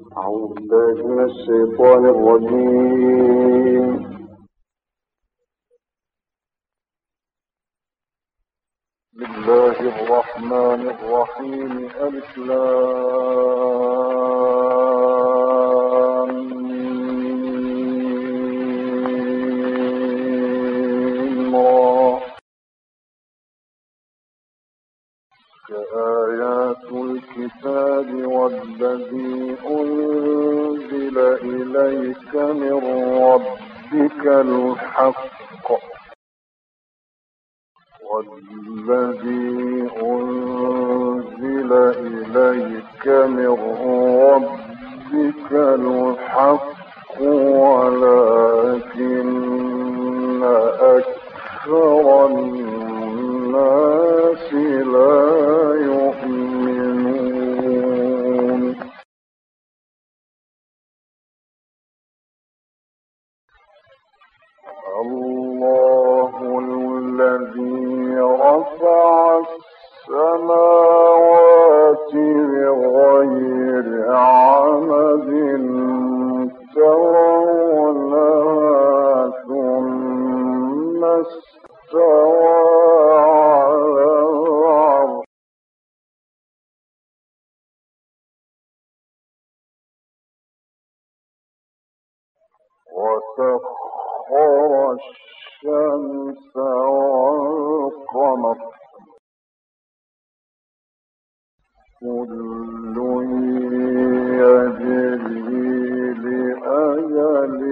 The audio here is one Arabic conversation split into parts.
أعوذ بالله من الشيطان الرجيم. بسم الله الرحمن الرحيم. ألف لام ميم را. كآيات الكتاب والذي أنزل إليك من ربك الحق والذي أنزل إليك من ربك الحق ولكن أكثر الناس لا يؤمنون. الله الذي رفع السماوات بغير عمد ترونها ثم استوى على العرش وسخر الشمس والقمر كل يجري لأجل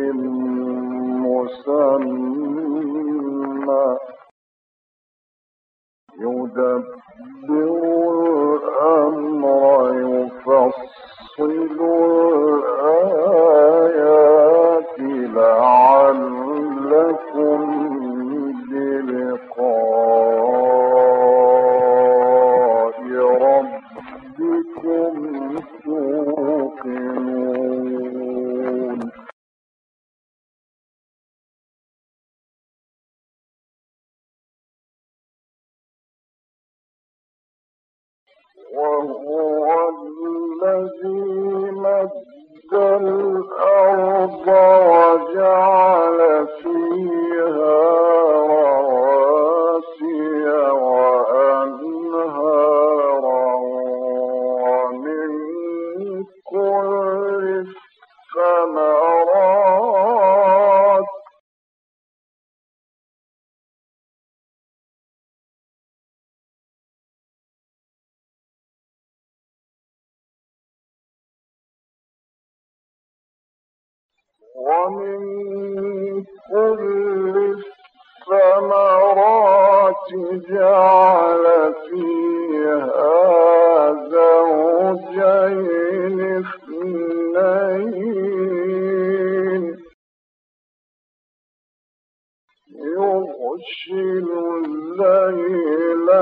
مسمى يدبر الأمر يفصل الآيات لعلكم بلقاء ربكم توقنون. وهو الذي مد الأرض وجعل فيها رواسي وأنهارا ومن كل الثمرات جعل فيها زوجين اثنين يغشي الليل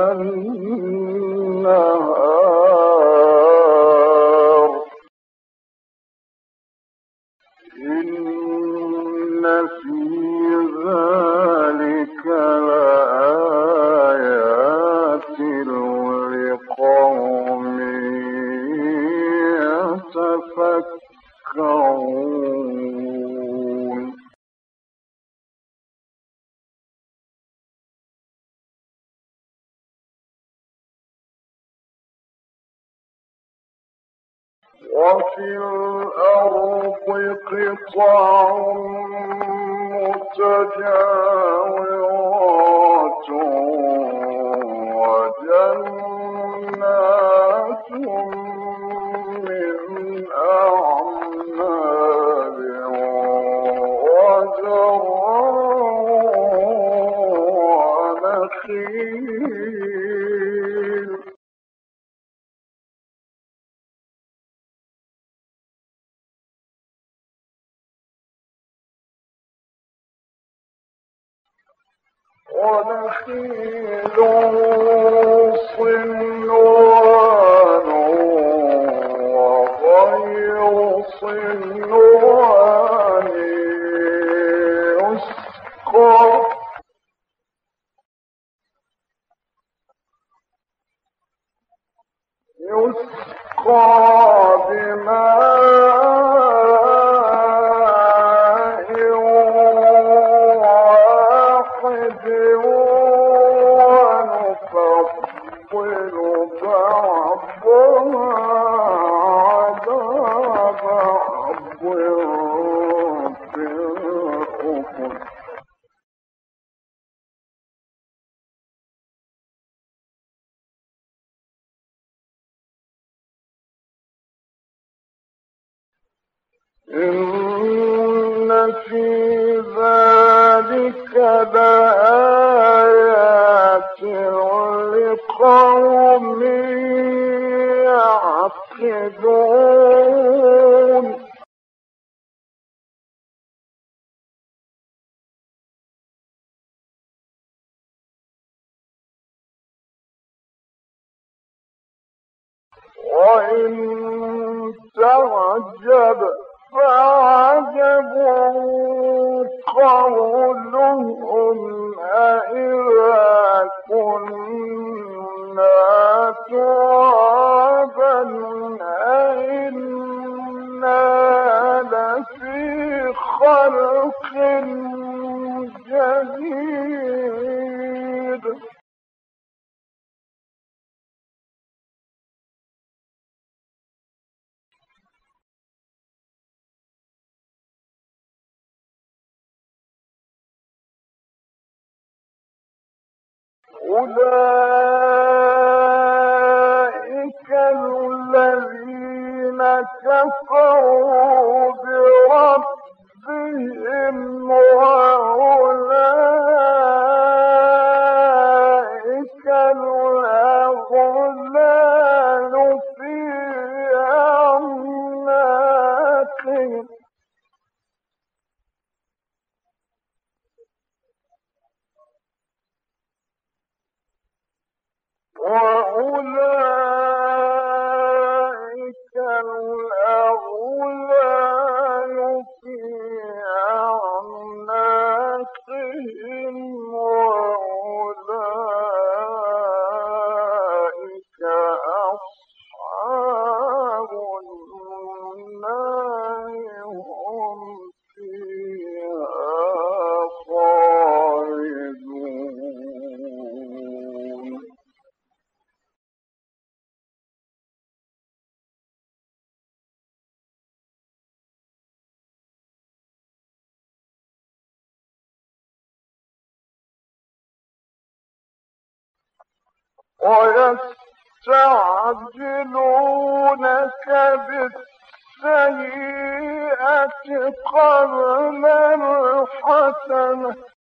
النهار إن في ذلك لآيات لقوم يتفكرون. وفي الأرض قطع متجاورات وجنات من أعناب وزرع ونخيل صنوان وغير صنوان يسقى بماء إن في ذلك لآيات لقوم يعقلون وإن تعجب فعجب قولهم أإذا كنا ترابا أإنا لفي خلق جديد أولئك الذين كفروا بربهم وأولئك الأغلال في أعناقهم وأولئك الأغلال في أعناقهم وأولئك أصحاب النار هم فيها خالدون ويستعجلونك بالسيئة قبل الحسنة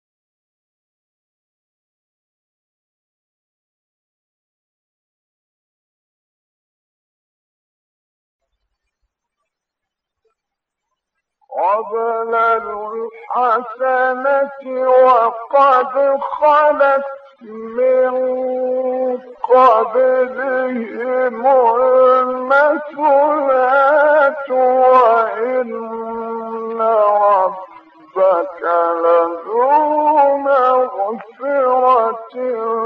وقد خلت من قبلهم المثلات وإن ربك لذو مغفرة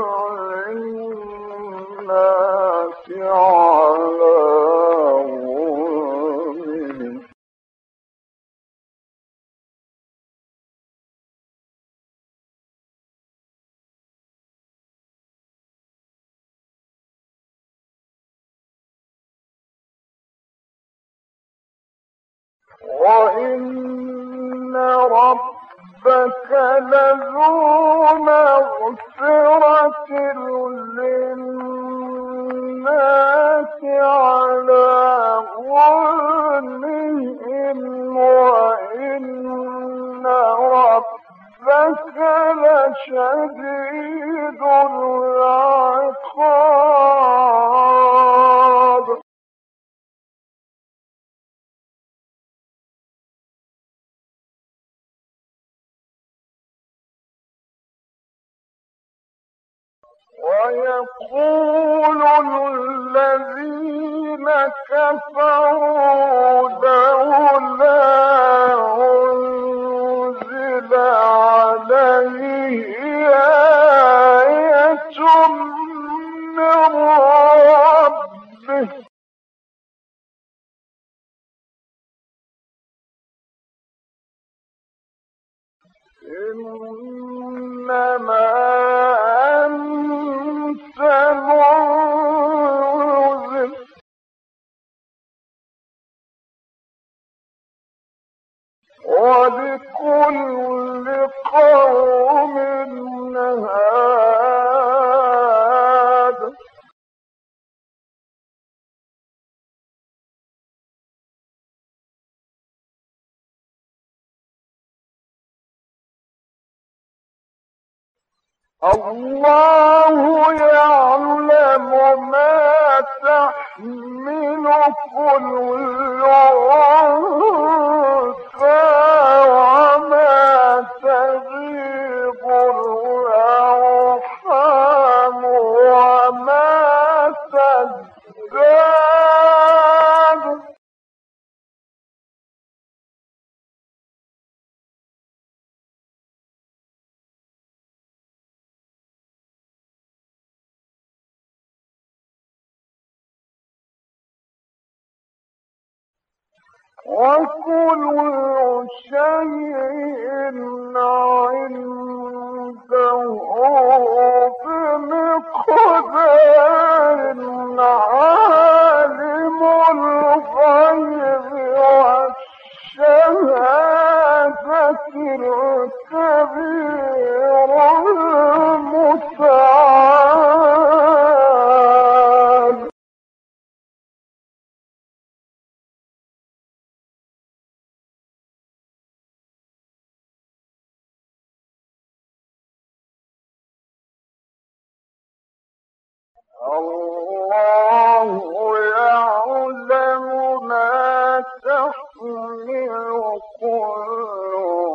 للناس على ظلمهم وإن ربك لذو مغفرة للناس على ظلمهم وإن ربك لشديد العقاب ويقول الذين كفروا لولا أنزل عليه آية من ربه إنما أنت منذر ولكل قوم هاد الله يعلم ما تحمل كل أنثى وما تغيض الأرحام وما تزداد وكل شيء عنده بمقدار عالم الغيب والشهادة الكبير المتعال الله يعلم ما تحمل كل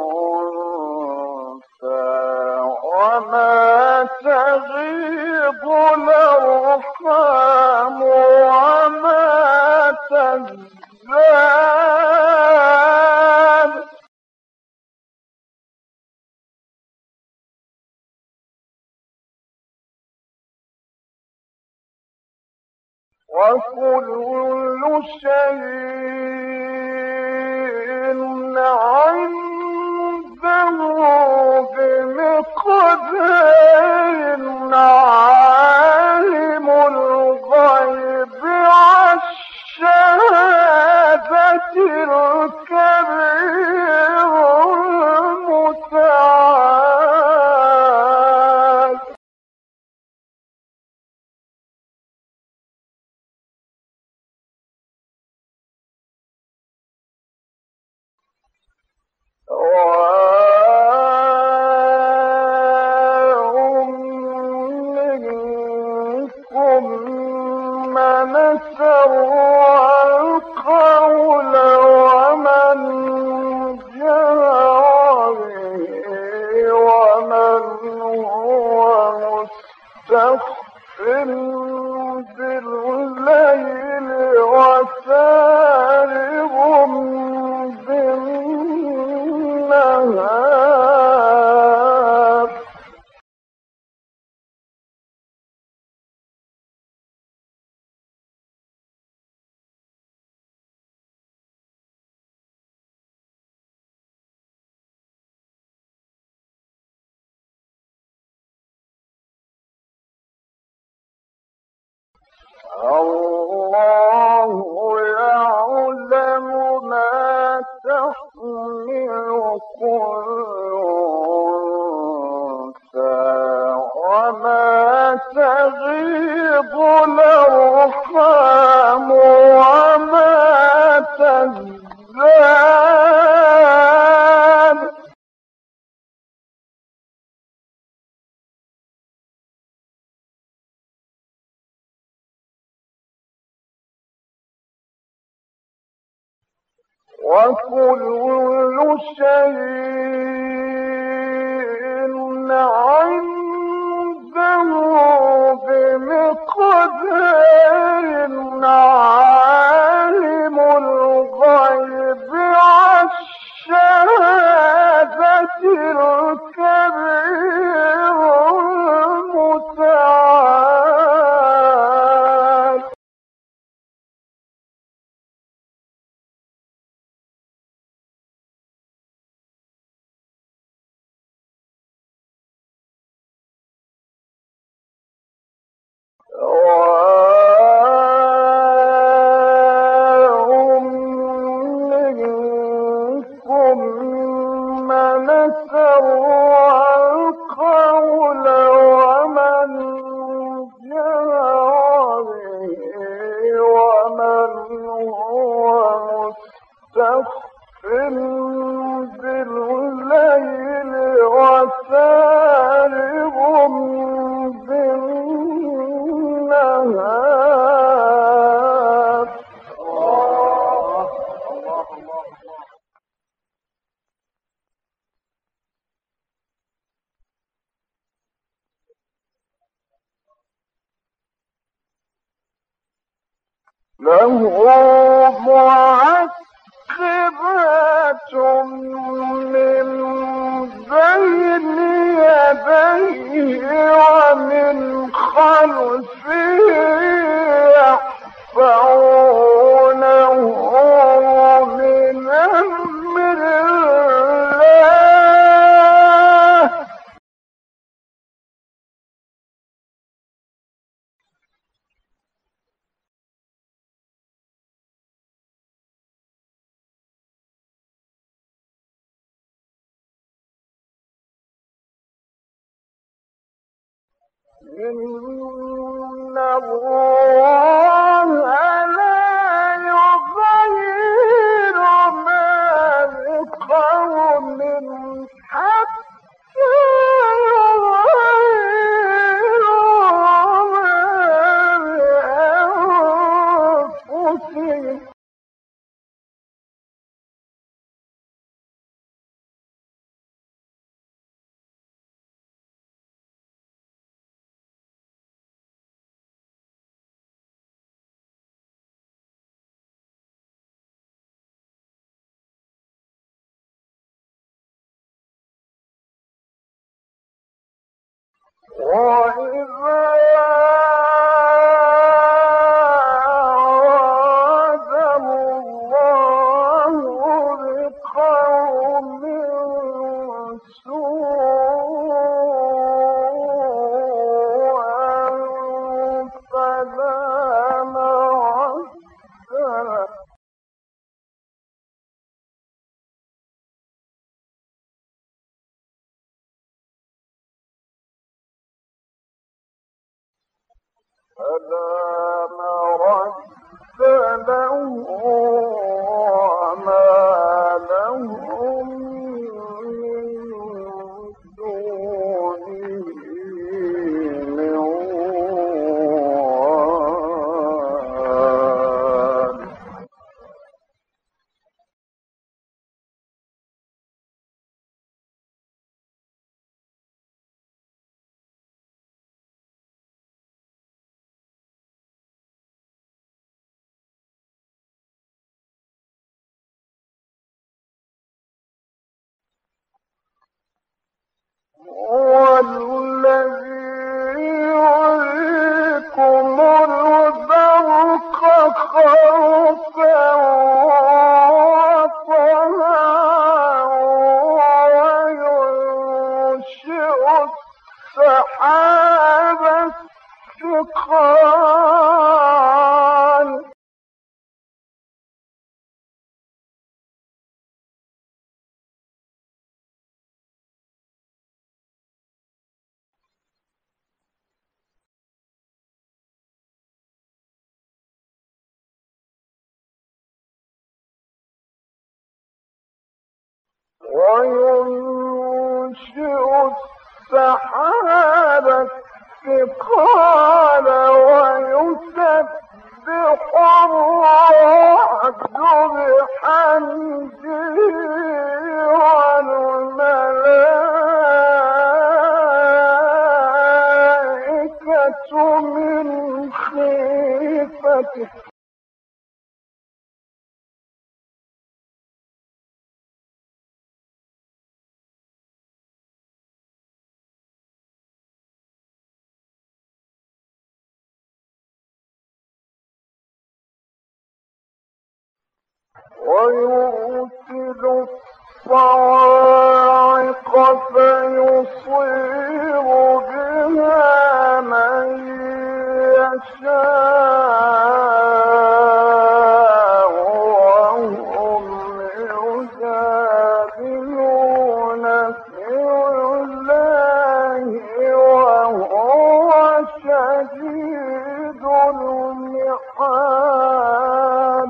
أنثى وما تغيض الأرحام وما تزداد وكل شيء عنده بمقدار عالم الغيب والشهادة الكبير المتعال منكم من سر القول ومن جهر به ومن هو مستخف بالليل وسارب بالنهار الله يعلم ما تحمل كل أنثى وما تغيض الأرحام وما تزداد وكل شيء عنده بمقدار عالم الغيب والشهادة الكبير المتعال منكم من سر القول ومن جهر به ومن هو مستخف بالليل وسارب له معقبات من بين يديه ومن خلفه يحفظونه من أمر الله. إن الله لا يغير ما بقوم حتى يغيروا ما بأنفسهم. وإذا أراد الله بقوم سوءا فلا مرد له. فلا مرد له وما لهم من دونه من وال. هو الذي يريكم البرق خوفا وطمعا وينشئ السحاب الثقال. وينشئ السحاب الثقال ويسبح الرعد بحمده والملائكة من خيفته. ويرسل الصواعق فيصيب بها من يشاء وهم يجادلون في الله وهو شديد المحال.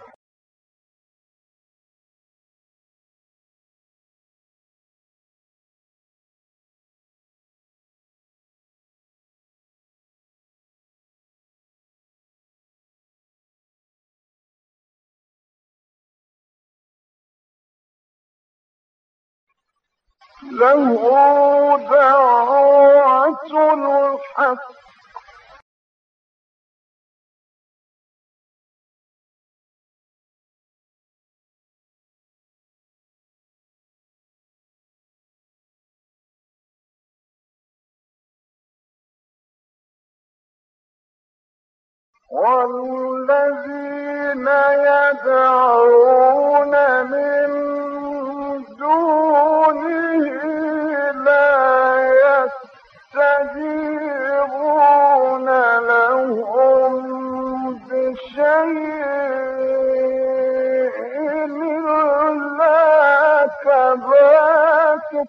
له دعوة الحق والذين يدعون من دونه لا يستجيبون لهم بشيء إلا كباسط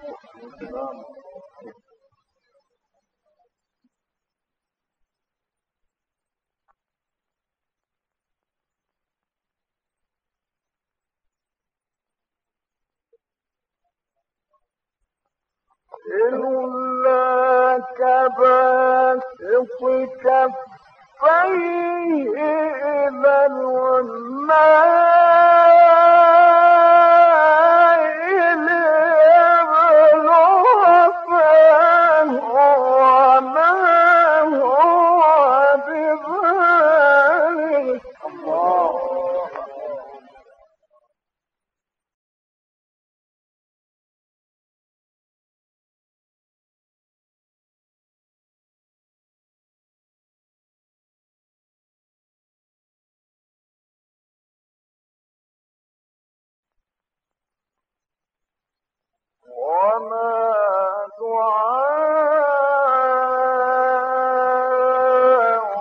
إلا كباسط كفيه إلى الماء ليبلغ فاه وما هو ببالغ وما دعاء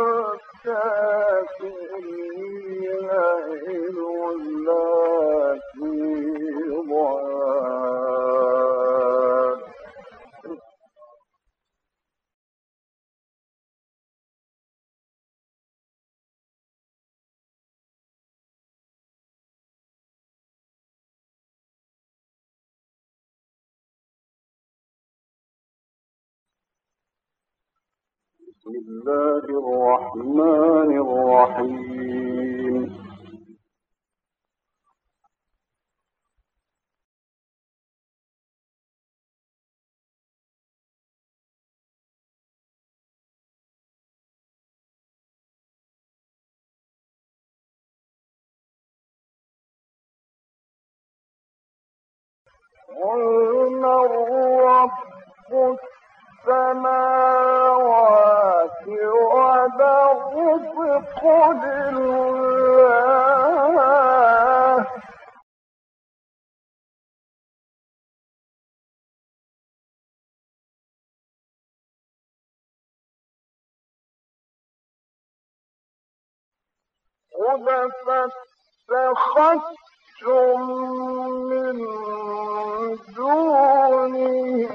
الكافرين إلا في ضلال بسم الله الرحمن الرحيم قل من رب السماوات والأرض قل الله قل فاتخذتم من دونه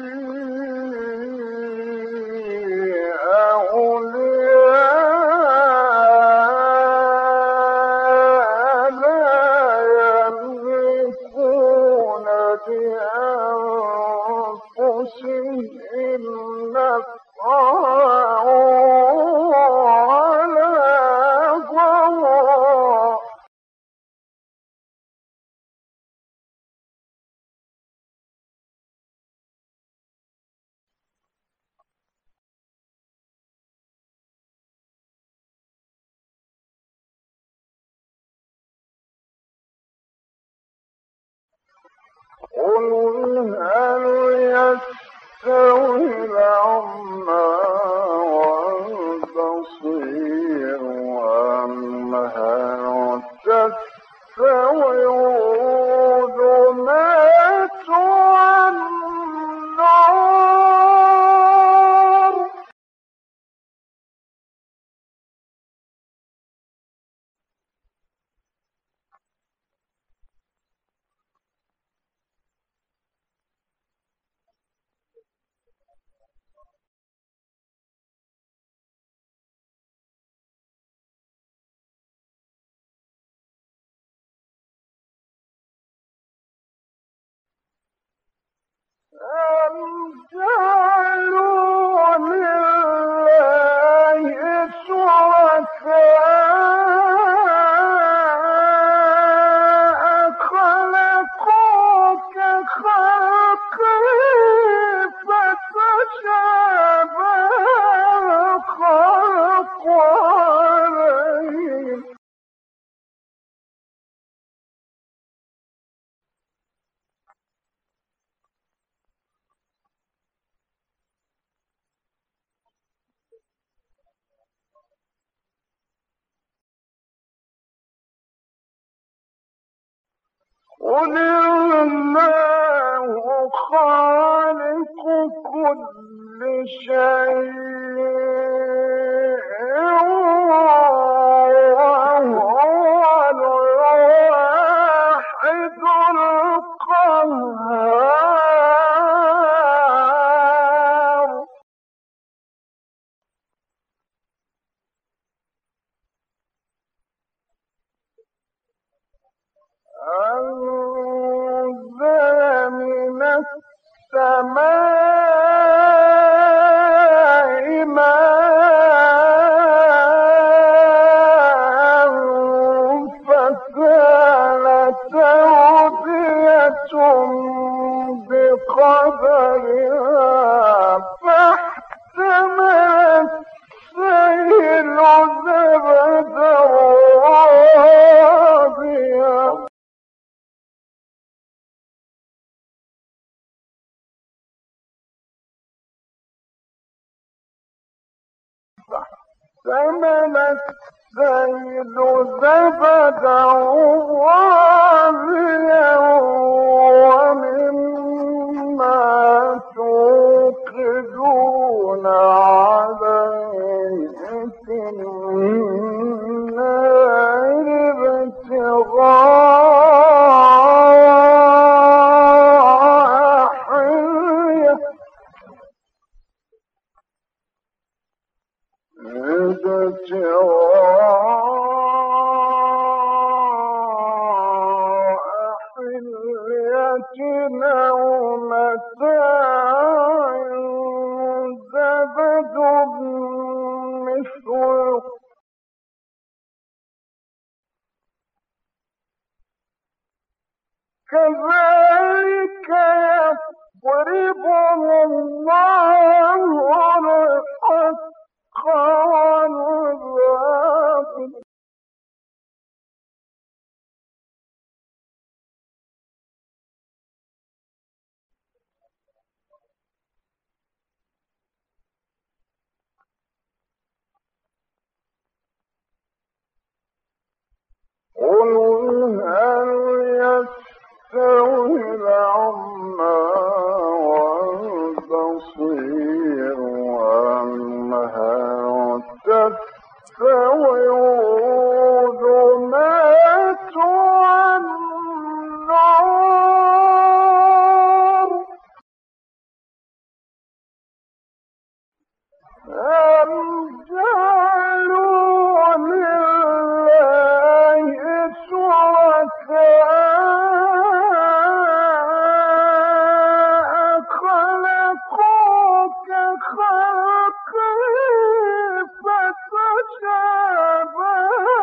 أولياء لا يملكون لأنفسهم نفعا ولا ضرا قل هل يستوي الأعمى والبصير أم هل تستوي الظلمات والنور قل الله خالق كل شيء وهو الواحد القهار أنزل من السماء ماء فسالت أودية بقدرها فاحتمل السيل زبدا رابيا فاحتمل السيل زبدا رابيا ومما توقدون عليه في النار ابتغاء حلية أو متاع زبد مثله كذلك يضرب الله الحق والباطل قل هل يستوي الأعمى والبصير أم هل تستوي الظلمات والنور أم جعلوا لله شركاء خلقوا كخلقه فتشابه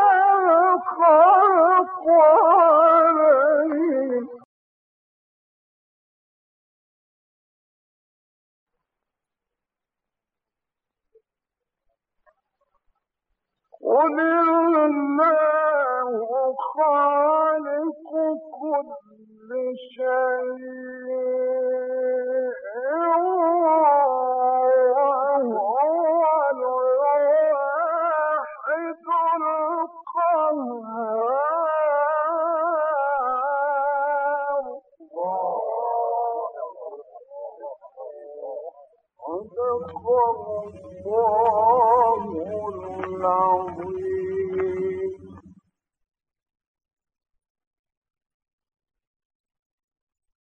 الخلق عليهم قل الله خالق كل شيء وهو الواحد القهار صدق الله